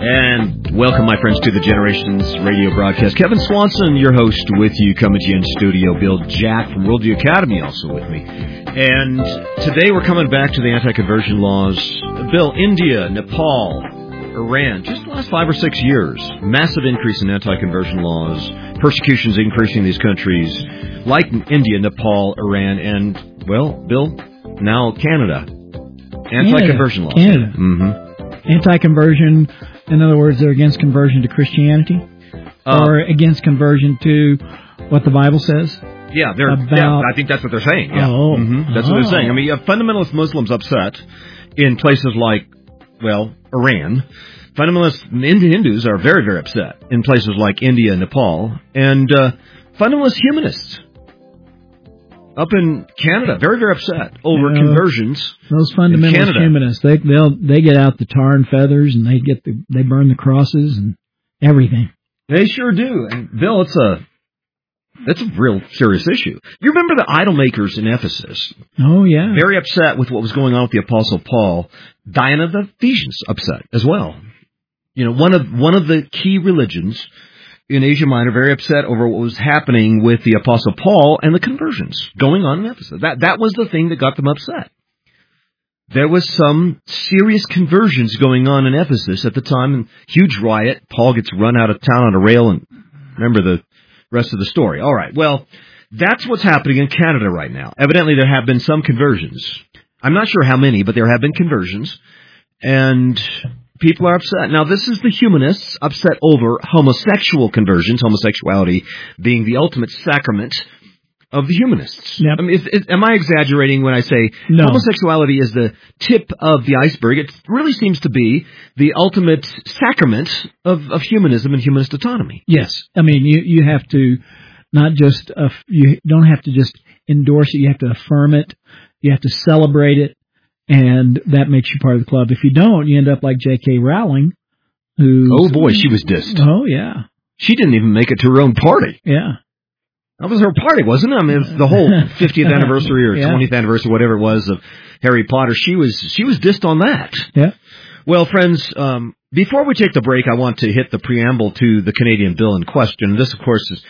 And welcome, my friends, to the Generations radio broadcast. Kevin Swanson, your host, with you, coming to you in studio. Bill Jack from Worldview Academy also with me. And today we're coming back to the anti-conversion laws. Bill, India, Nepal, Iran, just the last 5 or 6 years, massive increase in anti-conversion laws. Persecution's increasing in these countries, like India, Nepal, Iran, and, well, Bill, now Canada. Anti-conversion laws. Canada. Mm-hmm. Anti-conversion, in other words, they're against conversion to Christianity, or against conversion to what the Bible says? Yeah, I think that's what they're saying. Yeah. That's what they're saying. I mean, you have fundamentalist Muslims upset in places like, well, Iran. Fundamentalist Hindus are very, very upset in places like India and Nepal. And fundamentalist humanists up in Canada, very, very upset over conversions. Those fundamentalist humanists, they get out the tar and feathers and they burn the crosses and everything. They sure do. And Bill, that's a real serious issue. You remember the idol makers in Ephesus? Oh yeah. Very upset with what was going on with the Apostle Paul. Diana of the Ephesians upset as well. You know, one of the key religions in Asia Minor, very upset over what was happening with the Apostle Paul and the conversions going on in Ephesus. That was the thing that got them upset. There was some serious conversions going on in Ephesus at the time, and huge riot. Paul gets run out of town on a rail, and remember the rest of the story. All right, well, that's what's happening in Canada right now. Evidently, there have been some conversions. I'm not sure how many, but there have been conversions, and people are upset. Now, this is the humanists upset over homosexual conversions, homosexuality being the ultimate sacrament of the humanists. Yep. I mean, am I exaggerating when I say homosexuality is the tip of the iceberg? It really seems to be the ultimate sacrament of humanism and humanist autonomy. Yes. I mean, you have to not just, you don't have to just endorse it, you have to affirm it, you have to celebrate it, and that makes you part of the club. If you don't, you end up like J.K. Rowling, who... Oh, boy, she was dissed. Oh, yeah. She didn't even make it to her own party. Yeah. That was her party, wasn't it? I mean, it was the whole 50th anniversary or 20th anniversary, whatever it was, of Harry Potter. She was dissed on that. Yeah. Well, friends, before we take the break, I want to hit the preamble to the Canadian bill in question. This, of course, has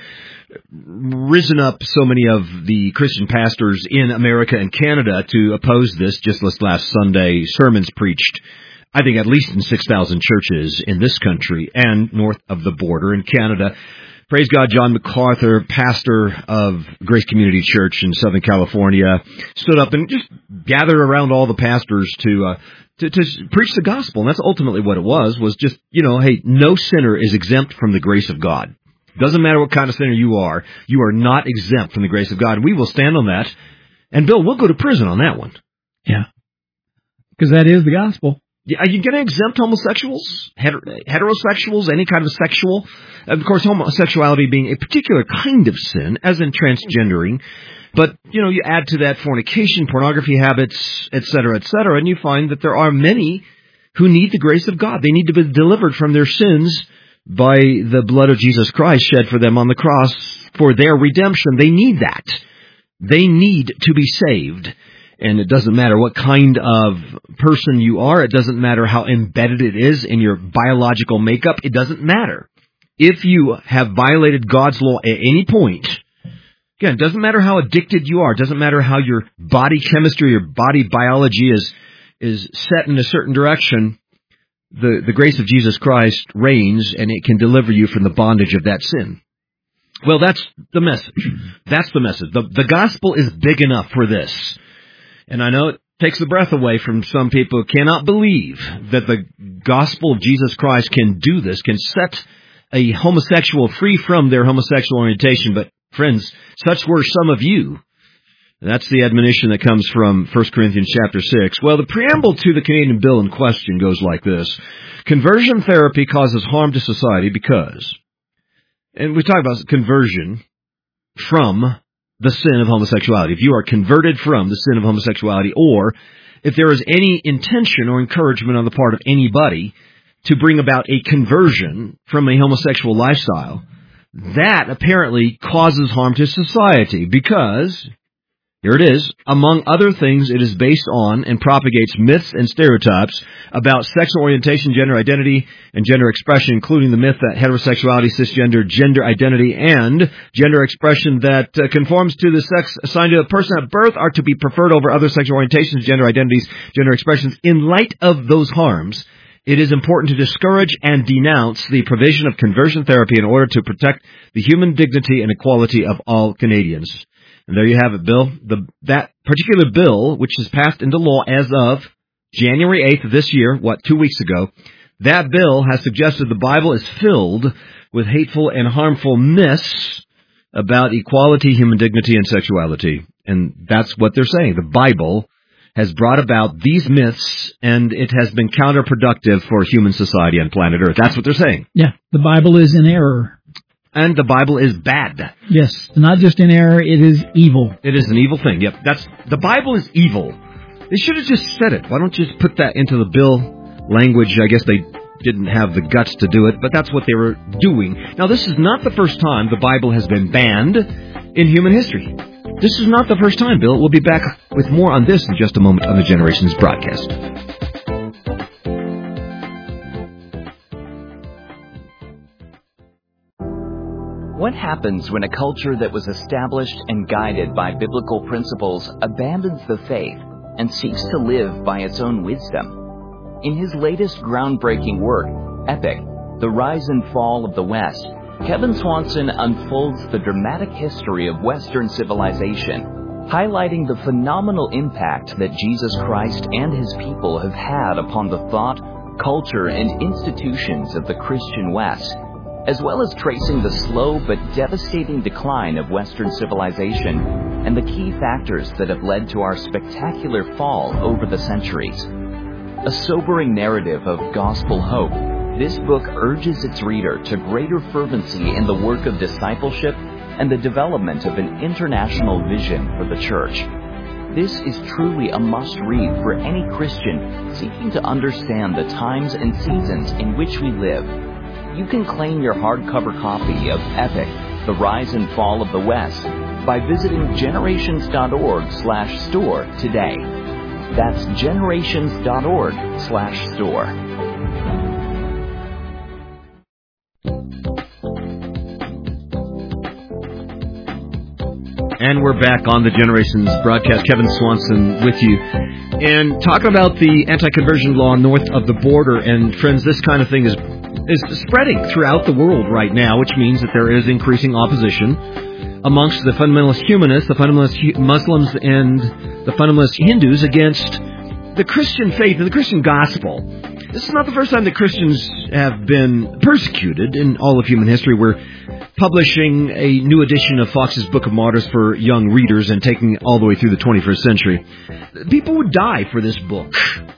risen up so many of the Christian pastors in America and Canada to oppose this. Just last Sunday, sermons preached, I think, at least in 6,000 churches in this country and north of the border in Canada. Praise God, John MacArthur, pastor of Grace Community Church in Southern California, stood up and just gathered around all the pastors to preach the gospel. And that's ultimately what it was just, hey, no sinner is exempt from the grace of God. Doesn't matter what kind of sinner you are not exempt from the grace of God. And we will stand on that. And Bill, we'll go to prison on that one. Yeah. Because that is the gospel. Yeah, are you going to exempt homosexuals, heterosexuals, any kind of sexual? Of course, homosexuality being a particular kind of sin, as in transgendering. But, you add to that fornication, pornography habits, et cetera, and you find that there are many who need the grace of God. They need to be delivered from their sins by the blood of Jesus Christ shed for them on the cross for their redemption. They need that. They need to be saved. And it doesn't matter what kind of person you are. It doesn't matter how embedded it is in your biological makeup. It doesn't matter. If you have violated God's law at any point, again, it doesn't matter how addicted you are. It doesn't matter how your body chemistry, your body biology is set in a certain direction. The grace of Jesus Christ reigns, and it can deliver you from the bondage of that sin. Well, that's the message. That's the message. The gospel is big enough for this. And I know it takes the breath away from some people who cannot believe that the gospel of Jesus Christ can do this, can set a homosexual free from their homosexual orientation. But, friends, such were some of you. That's the admonition that comes from 1 Corinthians chapter 6. Well, the preamble to the Canadian bill in question goes like this. Conversion therapy causes harm to society because, and we talk about conversion from the sin of homosexuality. If you are converted from the sin of homosexuality, or if there is any intention or encouragement on the part of anybody to bring about a conversion from a homosexual lifestyle, that apparently causes harm to society because Here it is. Among other things, it is based on and propagates myths and stereotypes about sexual orientation, gender identity, and gender expression, including the myth that heterosexuality, cisgender, gender identity, and gender expression that conforms to the sex assigned to a person at birth are to be preferred over other sexual orientations, gender identities, gender expressions. In light of those harms, it is important to discourage and denounce the provision of conversion therapy in order to protect the human dignity and equality of all Canadians. And there you have it, Bill. That particular bill, which is passed into law as of January 8th of this year, 2 weeks ago, that bill has suggested the Bible is filled with hateful and harmful myths about equality, human dignity, and sexuality. And that's what they're saying. The Bible has brought about these myths, and it has been counterproductive for human society on planet Earth. That's what they're saying. Yeah, the Bible is in error. And the Bible is bad. Yes, not just in error, it is evil. It is an evil thing. Yep, the Bible is evil. They should have just said it. Why don't you just put that into the bill language? I guess they didn't have the guts to do it, but that's what they were doing. Now, this is not the first time the Bible has been banned in human history. This is not the first time, Bill. We'll be back with more on this in just a moment on the Generations broadcast. What happens when a culture that was established and guided by biblical principles abandons the faith and seeks to live by its own wisdom? In his latest groundbreaking work, Epic, The Rise and Fall of the West, Kevin Swanson unfolds the dramatic history of Western civilization, highlighting the phenomenal impact that Jesus Christ and his people have had upon the thought, culture, and institutions of the Christian West, as well as tracing the slow but devastating decline of Western civilization and the key factors that have led to our spectacular fall over the centuries. A sobering narrative of gospel hope, this book urges its reader to greater fervency in the work of discipleship and the development of an international vision for the church. This is truly a must-read for any Christian seeking to understand the times and seasons in which we live. You can claim your hardcover copy of Epic, The Rise and Fall of the West, by visiting generations.org/store today. That's generations.org/store. And we're back on the Generations broadcast. Kevin Swanson with you. And talking about the anti-conversion law north of the border. And friends, this kind of thing is spreading throughout the world right now, which means that there is increasing opposition amongst the fundamentalist humanists, the fundamentalist Muslims, and the fundamentalist Hindus against the Christian faith and the Christian gospel. This is not the first time that Christians have been persecuted in all of human history. We're publishing a new edition of Fox's Book of Martyrs for young readers and taking it all the way through the 21st century. People would die for this book.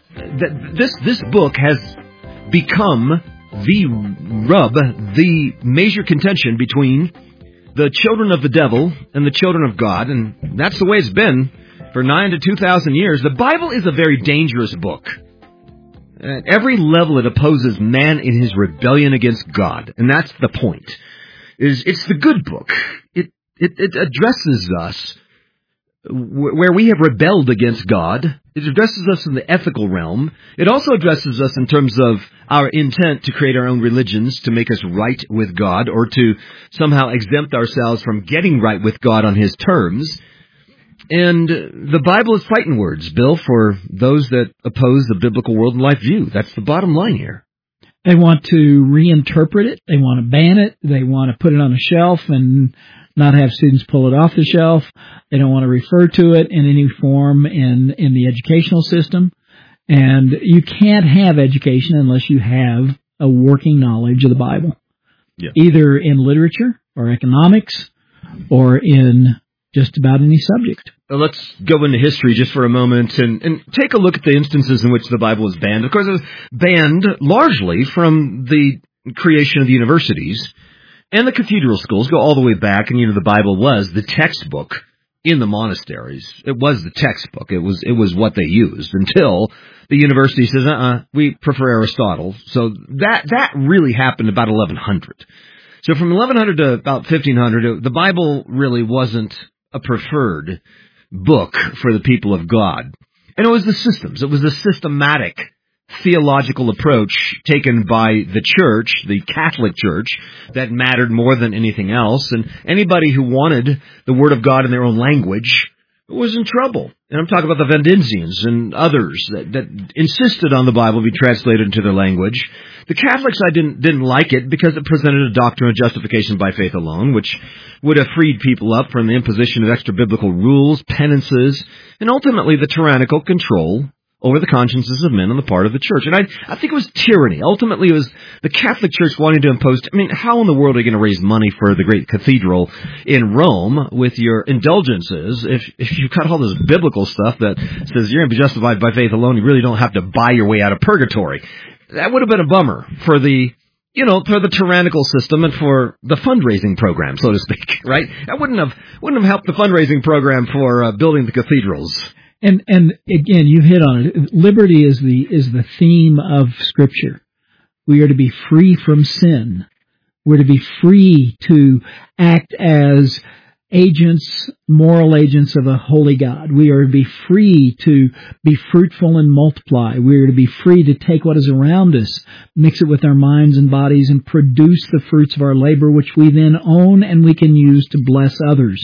This book has become the rub, the major contention between the children of the devil and the children of God, and that's the way it's been for 9,000 to 2,000 years. The Bible is a very dangerous book. At every level, it opposes man in his rebellion against God, and that's the point. It's the good book. It addresses us where we have rebelled against God. It addresses us in the ethical realm. It also addresses us in terms of our intent to create our own religions to make us right with God or to somehow exempt ourselves from getting right with God on His terms. And the Bible is fighting words, Bill, for those that oppose the biblical world and life view. That's the bottom line here. They want to reinterpret it. They want to ban it. They want to put it on a shelf and not have students pull it off the shelf. They don't want to refer to it in any form in the educational system. And you can't have education unless you have a working knowledge of the Bible, either in literature or economics or in just about any subject. Let's go into history just for a moment and take a look at the instances in which the Bible is banned. Of course, it was banned largely from the creation of the universities and the cathedral schools. Go all the way back, and the Bible was the textbook in the monasteries. It was the textbook. It was what they used until the university says, we prefer Aristotle. So that really happened about 1100. So from 1100 to about 1500, the Bible really wasn't a preferred book for the people of God. And it was the systems. It was the systematic theological approach taken by the church, the Catholic Church, that mattered more than anything else. And anybody who wanted the Word of God in their own language was in trouble. And I'm talking about the Valdensians and others that insisted on the Bible be translated into their language. The Catholics, I didn't like it because it presented a doctrine of justification by faith alone, which would have freed people up from the imposition of extra biblical rules, penances, and ultimately the tyrannical control over the consciences of men on the part of the church. And I think it was tyranny. Ultimately, it was the Catholic Church wanting to impose... I mean, how in the world are you going to raise money for the great cathedral in Rome with your indulgences if you cut all this biblical stuff that says you're going to be justified by faith alone, you really don't have to buy your way out of purgatory? That would have been a bummer for the tyrannical system and for the fundraising program, so to speak, right? That wouldn't have helped the fundraising program for building the cathedrals. And again, you hit on it. Liberty is the theme of Scripture. We are to be free from sin. We're to be free to act as agents, moral agents of a holy God. We are to be free to be fruitful and multiply. We are to be free to take what is around us, mix it with our minds and bodies, and produce the fruits of our labor, which we then own and we can use to bless others.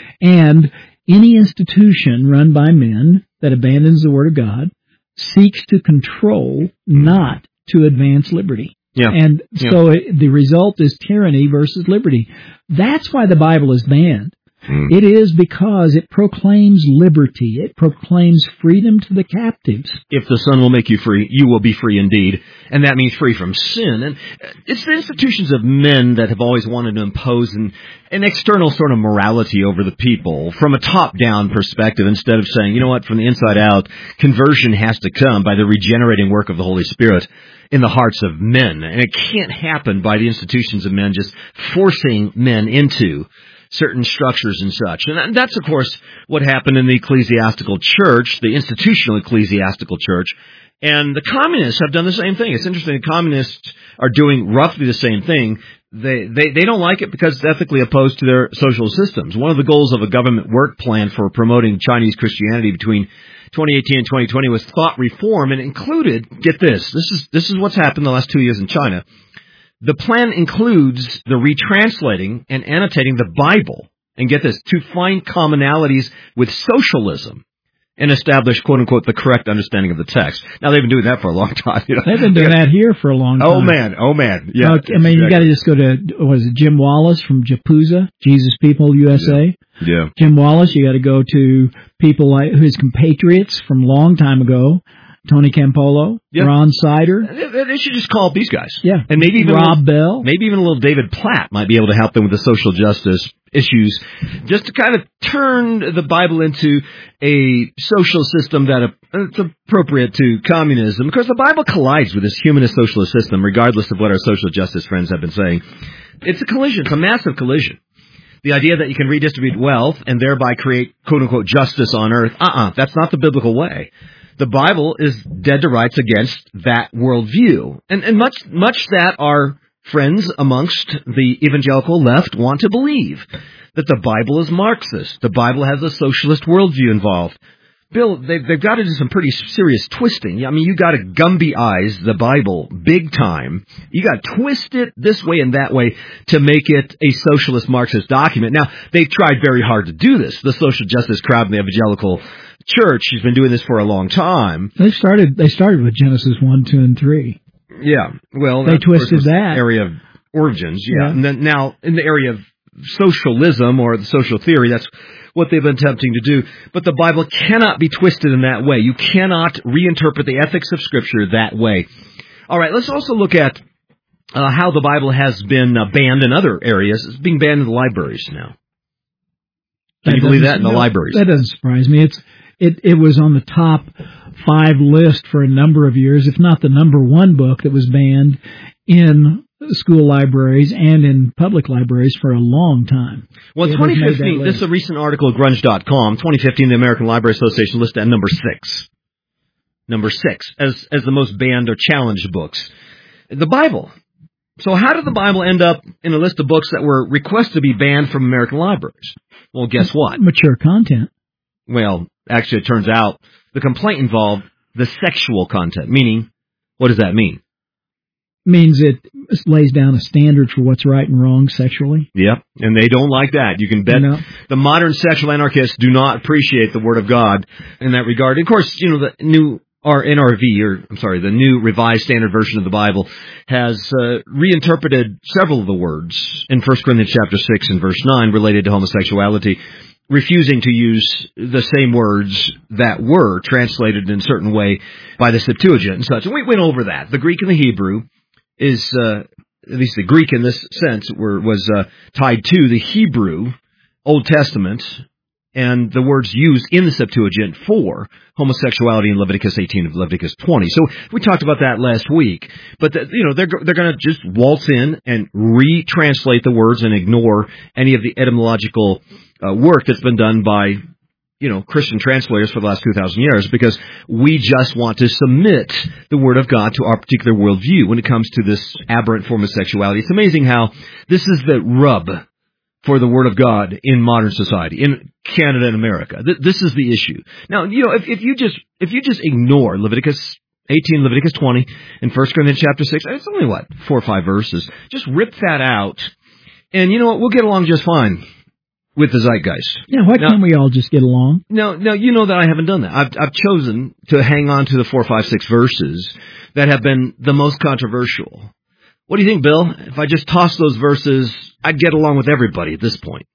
And any institution run by men that abandons the Word of God seeks to control, not to advance liberty. Yeah. And so the result is tyranny versus liberty. That's why the Bible is banned. It is because it proclaims liberty. It proclaims freedom to the captives. If the Son will make you free, you will be free indeed. And that means free from sin. And it's the institutions of men that have always wanted to impose an external sort of morality over the people from a top-down perspective instead of saying, you know what, from the inside out, conversion has to come by the regenerating work of the Holy Spirit in the hearts of men. And it can't happen by the institutions of men just forcing men into certain structures and such. And that's, of course, what happened in the ecclesiastical church, the institutional ecclesiastical church. And the communists have done the same thing. It's interesting. The communists are doing roughly the same thing. They don't like it because it's ethically opposed to their social systems. One of the goals of a government work plan for promoting Chinese Christianity between 2018 and 2020 was thought reform, and included, get this is what's happened the last 2 years in China. The plan includes the retranslating and annotating the Bible, and get this, to find commonalities with socialism and establish, quote-unquote, the correct understanding of the text. Now, they've been doing that for a long time. You know? They've been doing that here for a long time. Oh, man. Yeah, I mean, you got to just go to, Jim Wallace from JAPUSA, Jesus People USA? Yeah. Jim Wallace, you got to go to people like his compatriots from a long time ago. Tony Campolo, Ron Sider. They should just call up these guys. Yeah. And maybe even Rob Bell. Maybe even a little David Platt might be able to help them with the social justice issues, just to kind of turn the Bible into a social system that it's appropriate to communism. Because the Bible collides with this humanist socialist system, regardless of what our social justice friends have been saying. It's a collision. It's a massive collision. The idea that you can redistribute wealth and thereby create, quote-unquote, justice on earth, that's not the biblical way. The Bible is dead to rights against that worldview. And much that our friends amongst the evangelical left want to believe, that the Bible is Marxist. The Bible has a socialist worldview involved. Bill, they've got to do some pretty serious twisting. I mean, you got to Gumby-eyes the Bible big time. You got to twist it this way and that way to make it a socialist Marxist document. Now, they've tried very hard to do this. The social justice crowd in the evangelical church has been doing this for a long time. They started with Genesis 1, 2, and 3. Yeah, well, they twisted that area of origins. Yeah, and then now in the area of socialism or the social theory, that's what they've been attempting to do. But the Bible cannot be twisted in that way. You cannot reinterpret the ethics of Scripture that way. All right, let's also look at how the Bible has been banned in other areas. It's being banned in the libraries now. Can you believe that, in the libraries? That doesn't surprise me. It was on the top 5 list for a number of years, if not the number 1 book that was banned in school libraries and in public libraries for a long time. Well, 2015, this is a recent article at grunge.com, 2015, the American Library Association listed at number 6. Number 6, as the most banned or challenged books. The Bible. So how did the Bible end up in a list of books that were requested to be banned from American libraries? Well, guess what? Mature content. Well, actually, it turns out the complaint involved the sexual content, meaning, what does that mean? Means it lays down a standard for what's right and wrong sexually. Yep, and they don't like that. You can bet the modern sexual anarchists do not appreciate the Word of God in that regard. Of course, the new the New Revised Standard Version of the Bible has reinterpreted several of the words in 1 Corinthians chapter 6 and verse 9 related to homosexuality, refusing to use the same words that were translated in a certain way by the Septuagint and such. And we went over that. The Greek and the Hebrew is, at least the Greek in this sense, was tied to the Hebrew Old Testament and the words used in the Septuagint for homosexuality in Leviticus 18 and Leviticus 20. So we talked about that last week. But they're going to just waltz in and retranslate the words and ignore any of the etymological work that's been done by Christian translators for the last 2,000 years, because we just want to submit the Word of God to our particular worldview when it comes to this aberrant form of sexuality. It's amazing how this is the rub for the Word of God in modern society, in Canada and America. This is the issue. Now, if you just ignore Leviticus 18, Leviticus 20, and 1 Corinthians chapter 6, it's only 4 or 5 verses. Just rip that out, and you know what? We'll get along just fine with the zeitgeist. Yeah, why can't we all just get along? No, you know that I haven't done that. I've chosen to hang on to the 4, 5, 6 verses that have been the most controversial. What do you think, Bill? If I just toss those verses, I'd get along with everybody at this point.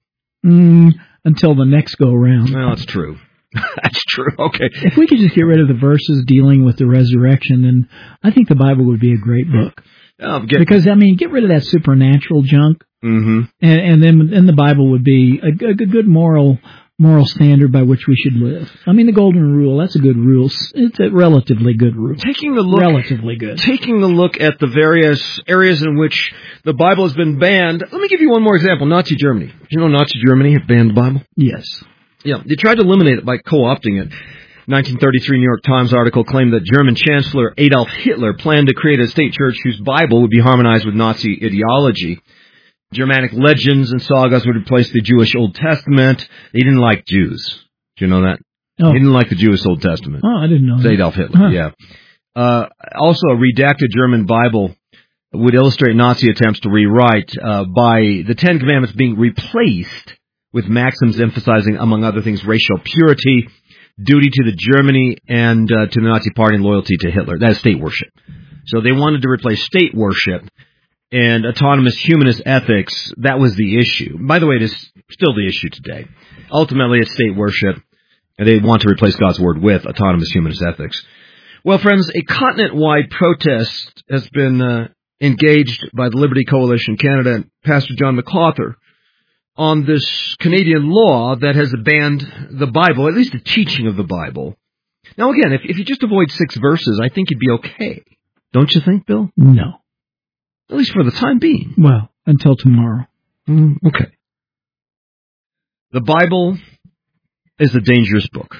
Until the next go around. Well, that's true. That's true. Okay. If we could just get rid of the verses dealing with the resurrection, then I think the Bible would be a great book. Because, get rid of that supernatural junk. Mm-hmm. And then the Bible would be a good moral standard by which we should live. The golden rule, that's a good rule. It's a relatively good rule. Relatively good. Taking a look at the various areas in which the Bible has been banned. Let me give you one more example. Nazi Germany. Did you know Nazi Germany had banned the Bible? Yes. Yeah, they tried to eliminate it by co-opting it. 1933 New York Times article claimed that German Chancellor Adolf Hitler planned to create a state church whose Bible would be harmonized with Nazi ideology. Germanic legends and sagas would replace the Jewish Old Testament. They didn't like Jews. Do you know that? Oh. They didn't like the Jewish Old Testament. Oh, I didn't know that. Adolf Hitler, yeah. Also, a redacted German Bible would illustrate Nazi attempts to rewrite by the Ten Commandments being replaced with maxims emphasizing, among other things, racial purity, duty to the Germany and to the Nazi Party, and loyalty to Hitler. That is state worship. So they wanted to replace state worship and autonomous humanist ethics. That was the issue. By the way, it is still the issue today. Ultimately, it's state worship, and they want to replace God's word with autonomous humanist ethics. Well, friends, a continent-wide protest has been engaged by the Liberty Coalition Canada and Pastor John MacArthur on this Canadian law that has banned the Bible, at least the teaching of the Bible. Now, again, if you just avoid 6 verses, I think you'd be okay. Don't you think, Bill? No. At least for the time being. Well, until tomorrow. Okay. The Bible is a dangerous book.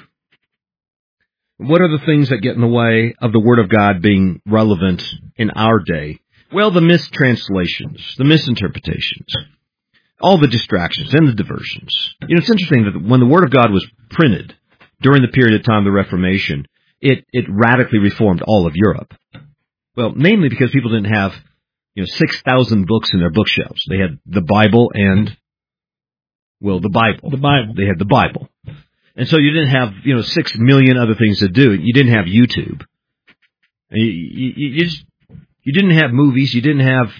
What are the things that get in the way of the Word of God being relevant in our day? Well, the mistranslations, the misinterpretations, all the distractions and the diversions. It's interesting that when the Word of God was printed during the period of time of the Reformation, it radically reformed all of Europe. Well, mainly because people didn't have 6,000 books in their bookshelves. They had the Bible and, the Bible. The Bible. They had the Bible. And so you didn't have, 6 million other things to do. You didn't have YouTube. You didn't have movies. You didn't have,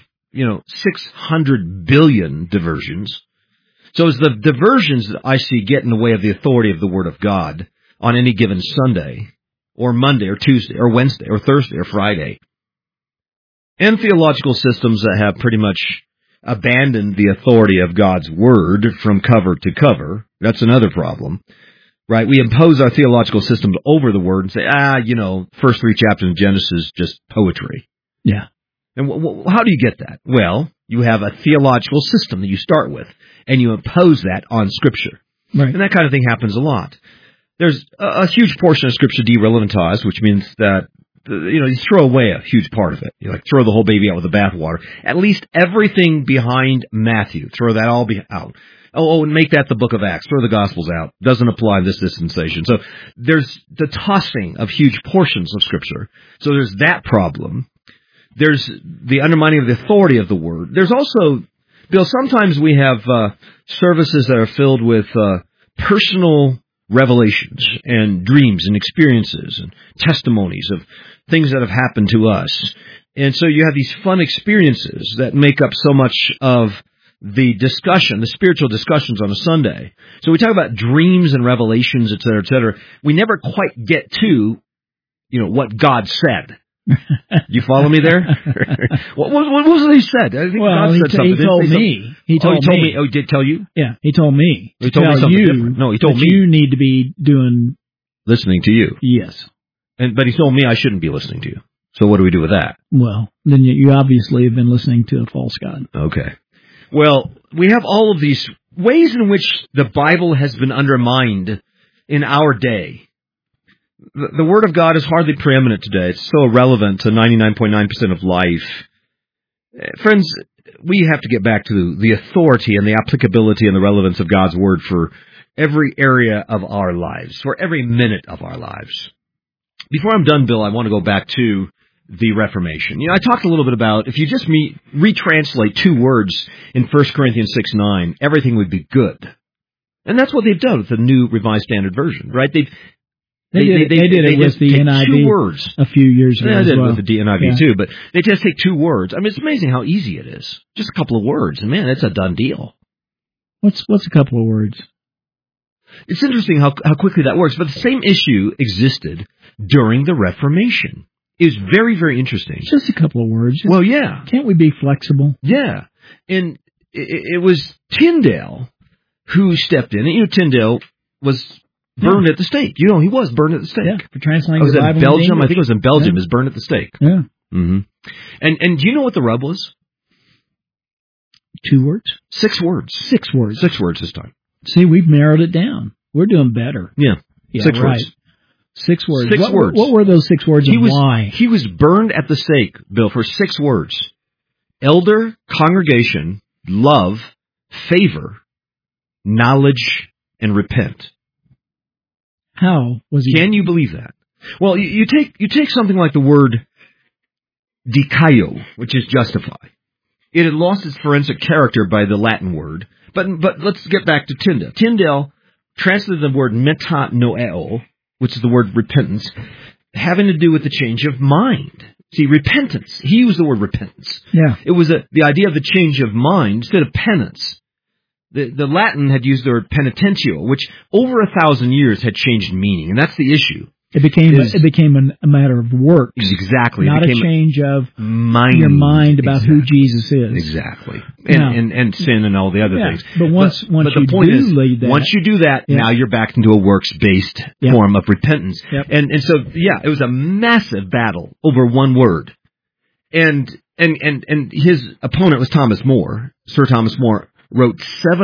600 billion diversions. So it's the diversions that I see get in the way of the authority of the Word of God on any given Sunday, or Monday, or Tuesday, or Wednesday, or Thursday, or Friday. And theological systems that have pretty much abandoned the authority of God's Word from cover to cover. That's another problem, right? We impose our theological systems over the Word and say, first 3 chapters of Genesis, just poetry. Yeah. And how do you get that? Well, you have a theological system that you start with, and you impose that on Scripture. Right. And that kind of thing happens a lot. There's a huge portion of Scripture de-relevantized, which means that you throw away a huge part of it. You throw the whole baby out with the bathwater. At least everything behind Matthew, throw that all out. Oh, and make that the book of Acts. Throw the Gospels out. Doesn't apply in this dispensation. So there's the tossing of huge portions of Scripture. So there's that problem. There's the undermining of the authority of the Word. There's also, Bill, sometimes we have services that are filled with personal revelations and dreams and experiences and testimonies of things that have happened to us. And so you have these fun experiences that make up so much of the discussion, the spiritual discussions on a Sunday. So we talk about dreams and revelations, et cetera, et cetera. We never quite get to, what God said. You follow me there? what was it he said? I think God said something. He told me. He told me. Oh, he did tell you? Yeah, he told me. He told me something different. No, he told me. You need to be listening to you. Yes. But he told me I shouldn't be listening to you. So what do we do with that? Well, then you obviously have been listening to a false god. Okay. Well, we have all of these ways in which the Bible has been undermined in our day. The Word of God is hardly preeminent today. It's so irrelevant to 99.9% of life. Friends, we have to get back to the authority and the applicability and the relevance of God's Word for every area of our lives, for every minute of our lives. Before I'm done, Bill, I want to go back to the Reformation. I talked a little bit about if you just retranslate two words in 1 Corinthians 6:9, everything would be good. And that's what they've done with the New Revised Standard Version, right? They did it with the NIV 2 words a few years ago. They did it with the NIV too, but they just take 2 words. I mean, it's amazing how easy it is. Just a couple of words, and man, it's a done deal. What's a couple of words? It's interesting how quickly that works, but the same issue existed during the Reformation. It was very, very interesting. Just a couple of words. Well, yeah. Can't we be flexible? Yeah. And it was Tyndale who stepped in. And, Tyndale was burned at the stake. He was burned at the stake. Yeah, for translating the Bible in Belgium. I think it was in Belgium. He was burned at the stake. Yeah. Mm-hmm. And do you know what the rub was? 2 words? 6 words. 6 words. 6 words this time. See, we've narrowed it down. We're doing better. Yeah 6 right. words. 6 words. 6 words. What were those 6 words and why? He was burned at the stake, Bill, for 6 words. Elder, congregation, love, favor, knowledge, and repent. How was he? Can you believe that? Well, you take something like the word dikaio, which is justify. It had lost its forensic character by the Latin word. But let's get back to Tyndale. Tyndale translated the word metanoeo, which is the word repentance, having to do with the change of mind. See, repentance. He used the word repentance. Yeah. It was the idea of the change of mind instead of penance. The Latin had used the word penitentio, which over 1,000 years had changed meaning, and that's the issue. It became a matter of works. Exactly. Not a change of your mind about who Jesus is. Exactly. And sin and all the other things. But once you do that, now you're back into a works-based form of repentance. Yep. And so, it was a massive battle over one word. And his opponent was Thomas More. Sir Thomas More wrote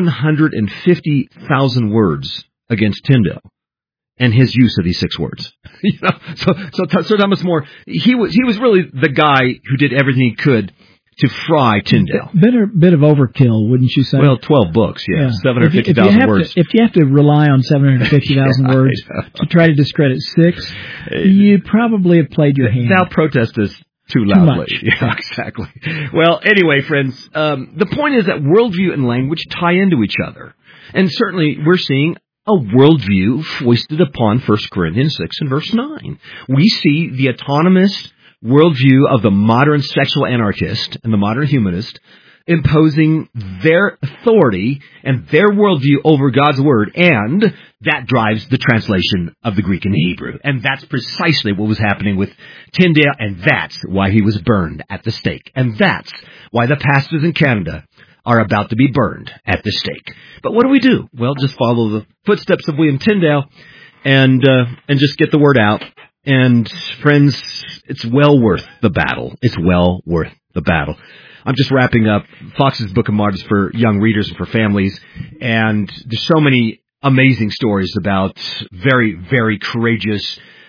750,000 words against Tyndale. And his use of these 6 words, So Sir Thomas More, he was really the guy who did everything he could to fry Tyndale. Bit of overkill, wouldn't you say? Well, 12 books, 750,000 words. If you have to rely on 750,000 words to try to discredit 6, you probably have played your hand. Now protest is too loudly. Much. Yeah, exactly. Well, anyway, friends, the point is that worldview and language tie into each other, and certainly we're seeing a worldview foisted upon 1 Corinthians 6 and verse 9. We see the autonomous worldview of the modern sexual anarchist and the modern humanist imposing their authority and their worldview over God's Word, and that drives the translation of the Greek and the Hebrew. And that's precisely what was happening with Tyndale, and that's why he was burned at the stake. And that's why the pastors in Canada are about to be burned at the stake. But what do? Well, just follow the footsteps of William Tyndale and just get the word out. And friends, it's well worth the battle. It's well worth the battle. I'm just wrapping up Fox's Book of Martyrs for young readers and for families. And there's so many amazing stories about very, very courageous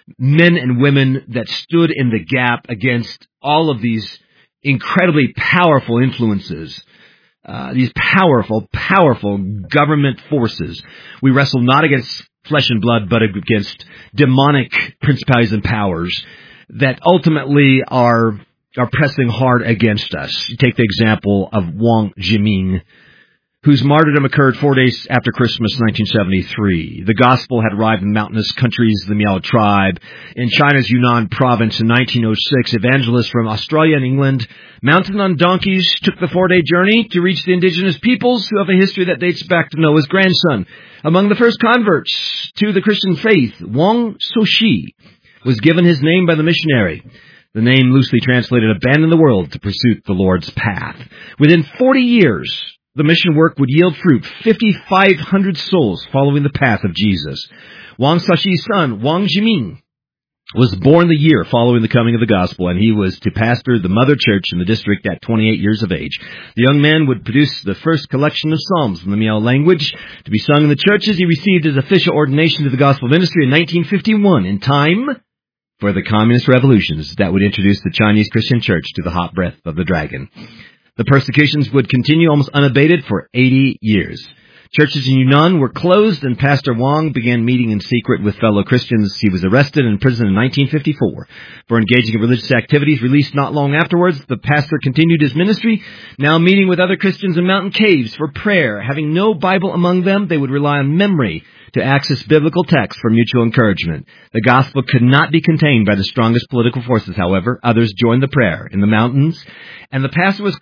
men and women that stood in the gap against all of these incredibly powerful influences, these powerful government forces. We wrestle not against flesh and blood, but against demonic principalities and powers that ultimately are pressing hard against us. You take the example of Wang Jiming, whose martyrdom occurred 4 days after Christmas 1973. The gospel had arrived in mountainous countries of the Miao tribe. In China's Yunnan province in 1906, evangelists from Australia and England, mounted on donkeys, took the 4-day journey to reach the indigenous peoples who have a history that dates back to Noah's grandson. Among the first converts to the Christian faith, Wang Soshi was given his name by the missionary. The name loosely translated abandon the world to pursue the Lord's path. Within 40 years, the mission work would yield fruit, 5,500 souls following the path of Jesus. Wang Sashi's son, Wang Jiming, was born the year following the coming of the gospel, and he was to pastor the mother church in the district at 28 years of age. The young man would produce the first collection of psalms in the Miao language to be sung in the churches. He received his official ordination to the gospel ministry in 1951, in time for the communist revolutions that would introduce the Chinese Christian church to the hot breath of the dragon. The persecutions would continue almost unabated for 80 years. Churches in Yunnan were closed, and Pastor Wang began meeting in secret with fellow Christians. He was arrested and imprisoned in 1954 for engaging in religious activities. Released not long afterwards, the pastor continued his ministry, now meeting with other Christians in mountain caves for prayer. Having no Bible among them, they would rely on memory to access biblical texts for mutual encouragement. The gospel could not be contained by the strongest political forces, however. Others joined the prayer in the mountains, and the pastor was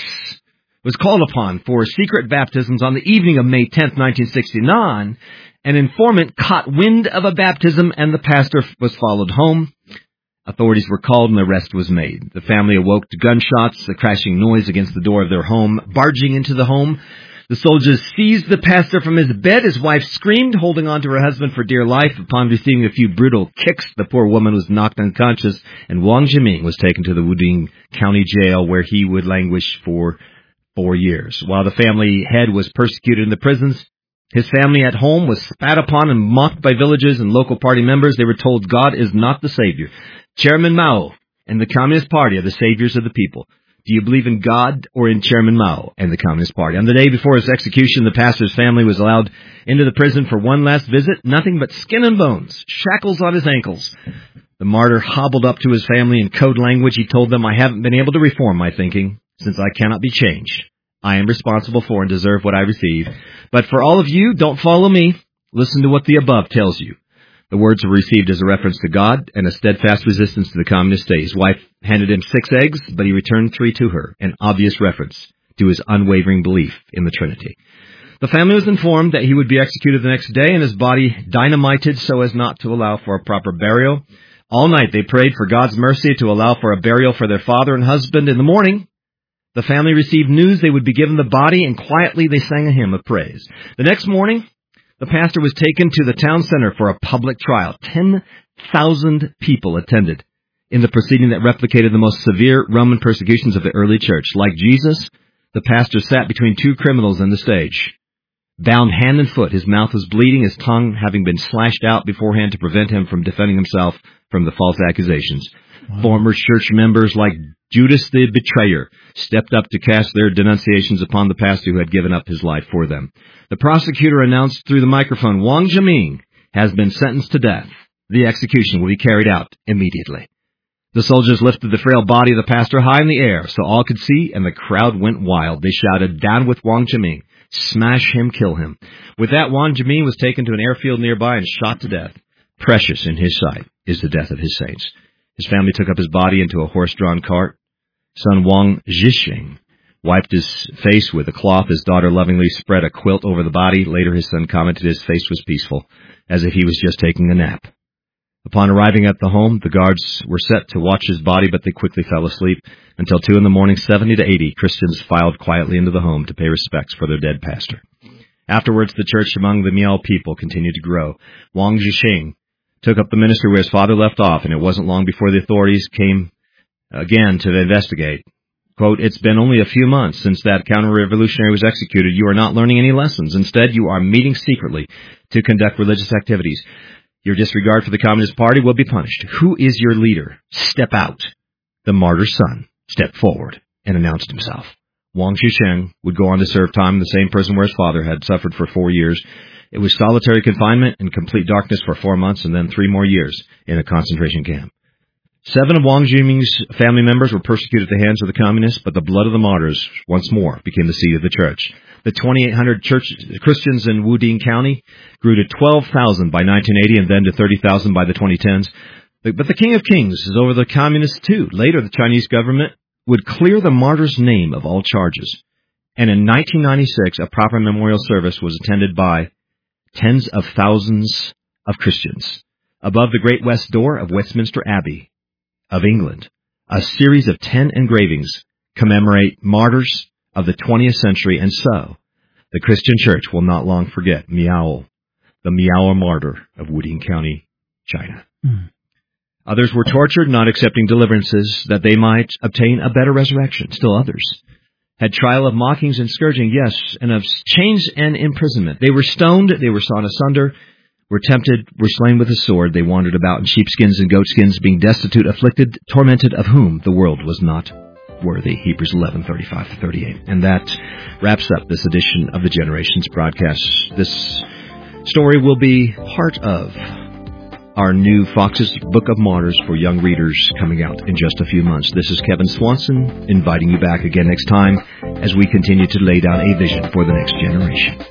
called upon for secret baptisms on the evening of May 10th, 1969. An informant caught wind of a baptism, and the pastor was followed home. Authorities were called, and the arrest was made. The family awoke to gunshots, the crashing noise against the door of their home. Barging into the home, the soldiers seized the pastor from his bed. His wife screamed, holding on to her husband for dear life. Upon receiving a few brutal kicks, the poor woman was knocked unconscious, and Wang Jiming was taken to the Wuding County Jail, where he would languish for 4 years. While the family head was persecuted in the prisons, his family at home was spat upon and mocked by villagers and local party members. They were told God is not the Savior. Chairman Mao and the Communist Party are the saviors of the people. Do you believe in God or in Chairman Mao and the Communist Party? On the day before his execution, the pastor's family was allowed into the prison for one last visit. Nothing but skin and bones, shackles on his ankles. The martyr hobbled up to his family in code language. He told them, I haven't been able to reform my thinking, since I cannot be changed. I am responsible for and deserve what I receive. But for all of you, don't follow me. Listen to what the above tells you. The words were received as a reference to God and a steadfast resistance to the communist state. His wife handed him 6 eggs, but he returned 3 to her, an obvious reference to his unwavering belief in the Trinity. The family was informed that he would be executed the next day and his body dynamited so as not to allow for a proper burial. All night they prayed for God's mercy to allow for a burial for their father and husband. In the morning, the family received news they would be given the body, and quietly they sang a hymn of praise. The next morning, the pastor was taken to the town center for a public trial. 10,000 people attended in the proceeding that replicated the most severe Roman persecutions of the early church. Like Jesus, the pastor sat between 2 criminals on the stage. Bound hand and foot, his mouth was bleeding, his tongue having been slashed out beforehand to prevent him from defending himself from the false accusations. Wow. Former church members like Judas the betrayer stepped up to cast their denunciations upon the pastor who had given up his life for them. The prosecutor announced through the microphone, Wang Jiming has been sentenced to death. The execution will be carried out immediately. The soldiers lifted the frail body of the pastor high in the air so all could see, and the crowd went wild. They shouted, down with Wang Jiming. Smash him, kill him. With that, Wang Jiming was taken to an airfield nearby and shot to death. Precious in his sight is the death of his saints. His family took up his body into a horse-drawn cart. Son Wang Zhixing wiped his face with a cloth. His daughter lovingly spread a quilt over the body. Later, his son commented his face was peaceful, as if he was just taking a nap. Upon arriving at the home, the guards were set to watch his body, but they quickly fell asleep. Until 2 a.m, 70 to 80 Christians filed quietly into the home to pay respects for their dead pastor. Afterwards, the church among the Miao people continued to grow. Wang Zhixing took up the ministry where his father left off, and it wasn't long before the authorities came again to investigate. Quote, it's been only a few months since that counter-revolutionary was executed. You are not learning any lessons. Instead, you are meeting secretly to conduct religious activities. Your disregard for the Communist Party will be punished. Who is your leader? Step out. The martyr's son stepped forward and announced himself. Wang Xucheng would go on to serve time in the same prison where his father had suffered for 4 years. It was solitary confinement and complete darkness for 4 months and then 3 more years in a concentration camp. 7 of Wang Xuming's family members were persecuted at the hands of the communists, but the blood of the martyrs once more became the seed of the church. The 2,800 Christians in Wuding County grew to 12,000 by 1980 and then to 30,000 by the 2010s. But the King of Kings is over the communists too. Later, the Chinese government would clear the martyr's name of all charges. And in 1996, a proper memorial service was attended by tens of thousands of Christians. Above the great west door of Westminster Abbey of England, a series of 10 engravings commemorate martyrs of the 20th century, and so the Christian church will not long forget Miao, the Miao martyr of Wuding County, China. Others were tortured, not accepting deliverances that they might obtain a better resurrection. Still others had trial of mockings and scourging, yes, and of chains and imprisonment. They were stoned, they were sawn asunder, were tempted, were slain with a sword. They wandered about in sheepskins and goatskins, being destitute, afflicted, tormented, of whom the world was not worthy. Hebrews 11:35-38. And that wraps up this edition of the Generations broadcast. This story will be part of our new Fox's Book of Martyrs for young readers coming out in just a few months. This is Kevin Swanson inviting you back again next time as we continue to lay down a vision for the next generation.